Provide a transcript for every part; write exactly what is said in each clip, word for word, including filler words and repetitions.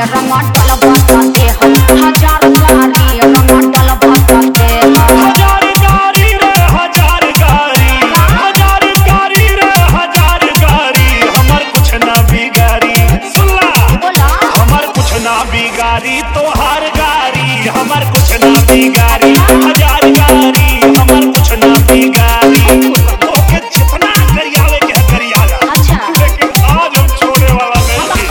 रंग डलबा दे हम हजार गारी रंग डलबा दे हजार गारी रे हजार गारी हजार गारी रे हजार गारी हमर कुछ ना बिगारी सुनला बोला हमर कुछ ना बिगारी तोहार गारी हमर कुछ ना बिगारी हजार गारी हमर कुछ ना बिगारी ओके जितना करियावे के करियाला अच्छा लेकिन आज हम छोड़ने वाला नहीं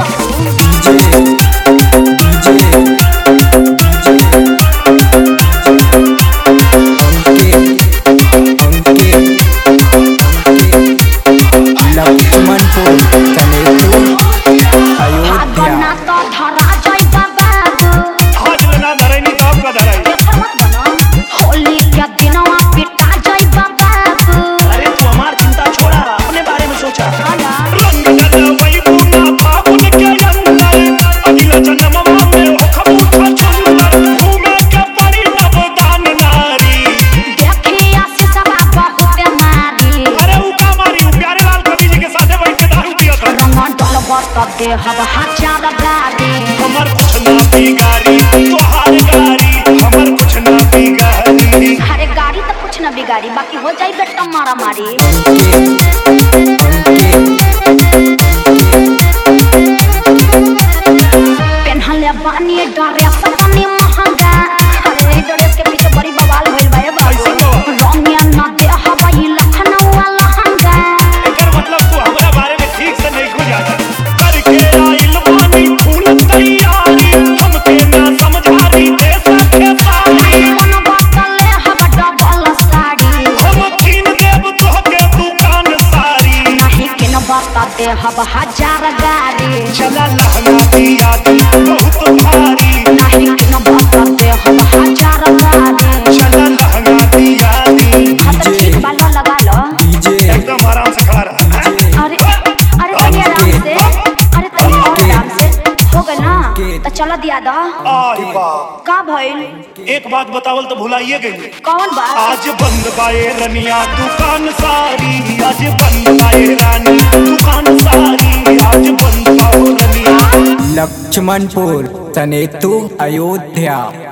दे हम हजार गारी हमर कुछ ना बिगारी तोहार गारी हमर कुछ ना बिगारी अरे गाड़ी तो कुछ ना बिगाड़ी बाकी हो जाए बेटा मारा मारी पेन्हले बानी डरे सपनी महंगा अरे ड्रेस के पीछे बड़ी बवाल भइल बा बाबू रंगिया ना दे हवाई लखनऊ लहंगा एकर मतलब तू हमरा बारे में ठीक से नहीं बुझा करके आइल बानी फूल तैयारी हमके ना समझारी दे सके सारी मन बतले हम डबल साड़ी हम कीन देब तोहके दुकान सारी नहीं किन बता दे हम हजार गाड़ी चला लहंगा दिया बहुत भारी नहीं किन बता दे हम हजार गाड़ी चला लहंगा दिया हाथ ठीक बाला लगा लो एकदम आराम से खड़ा रहा अरे अरे तनी आराम से अरे तनी और आराम से हो गए ना तो चलो दिया दो आई बाप का भइल एक बात बतावल तो भुलाइए गई कौन बात आज बंद बाए रनिया दुकान सारी आज बंद बाए रानी दुकान सारी आज बंद बाओ रनिया लक्ष्मणपुर तनेतु अयोध्या।